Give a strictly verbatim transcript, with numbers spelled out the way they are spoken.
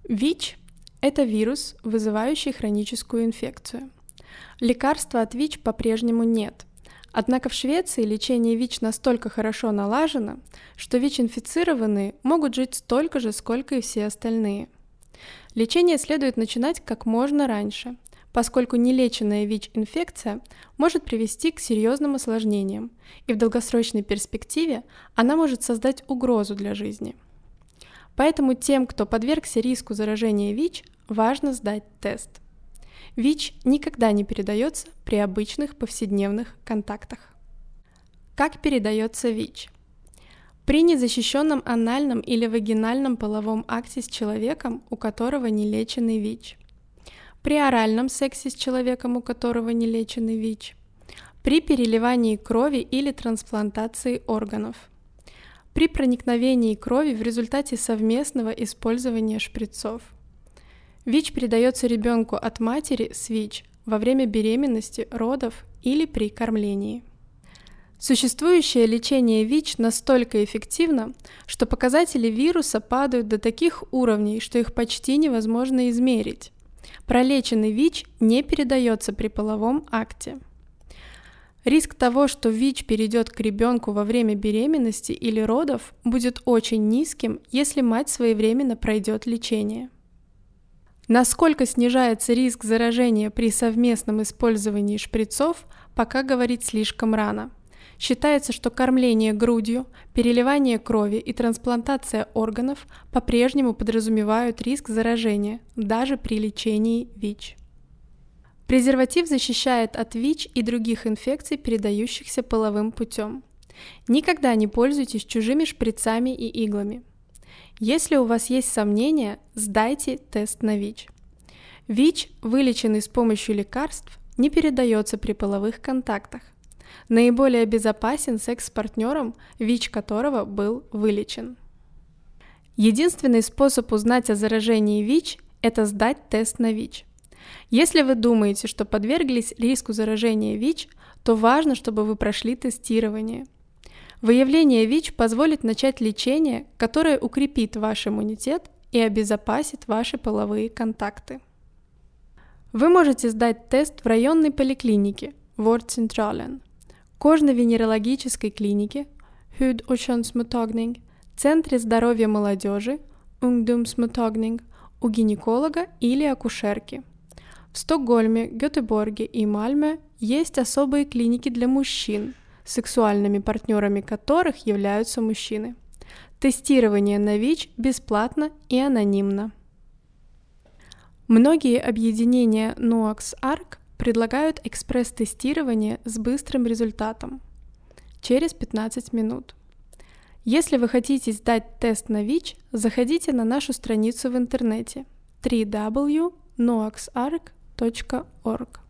ВИЧ – это вирус, вызывающий хроническую инфекцию. Лекарства от ВИЧ по-прежнему нет. Однако в Швеции лечение ВИЧ настолько хорошо налажено, что ВИЧ-инфицированные могут жить столько же, сколько и все остальные. Лечение следует начинать как можно раньше, поскольку нелеченная ВИЧ-инфекция может привести к серьезным осложнениям, и в долгосрочной перспективе она может создать угрозу для жизни. Поэтому тем, кто подвергся риску заражения ВИЧ, важно сдать тест. ВИЧ никогда не передается при обычных повседневных контактах. Как передается ВИЧ? При незащищенном анальном или вагинальном половом акте с человеком, у которого не леченный ВИЧ. При оральном сексе с человеком, у которого не леченный ВИЧ. При переливании крови или трансплантации органов. При проникновении крови в результате совместного использования шприцов. ВИЧ передается ребенку от матери с ВИЧ во время беременности, родов или при кормлении. Существующее лечение ВИЧ настолько эффективно, что показатели вируса падают до таких уровней, что их почти невозможно измерить. Пролеченный ВИЧ не передается при половом акте. Риск того, что ВИЧ перейдет к ребенку во время беременности или родов, будет очень низким, если мать своевременно пройдет лечение. Насколько снижается риск заражения при совместном использовании шприцов, пока говорить слишком рано. Считается, что кормление грудью, переливание крови и трансплантация органов по-прежнему подразумевают риск заражения, даже при лечении ВИЧ. Презерватив защищает от ВИЧ и других инфекций, передающихся половым путем. Никогда не пользуйтесь чужими шприцами и иглами. Если у вас есть сомнения, сдайте тест на ВИЧ. ВИЧ, вылеченный с помощью лекарств, не передается при половых контактах. Наиболее безопасен секс с партнером, ВИЧ которого был вылечен. Единственный способ узнать о заражении ВИЧ – это сдать тест на ВИЧ. Если вы думаете, что подверглись риску заражения ВИЧ, то важно, чтобы вы прошли тестирование. Выявление ВИЧ позволит начать лечение, которое укрепит ваш иммунитет и обезопасит ваши половые контакты. Вы можете сдать тест в районной поликлинике Vårdcentralen, кожно-венерологической клинике Hud- och könsmottagning, Центре здоровья молодежи Ungdomsmottagning, у гинеколога или акушерки. В Стокгольме, Гетеборге и Мальме есть особые клиники для мужчин, сексуальными партнерами которых являются мужчины. Тестирование на ВИЧ бесплатно и анонимно. Многие объединения Noaks-Ark предлагают экспресс-тестирование с быстрым результатом через пятнадцать минут. Если вы хотите сдать тест на ВИЧ, заходите на нашу страницу в интернете дабл ю дабл ю дабл ю точка ноаксарк точка орг.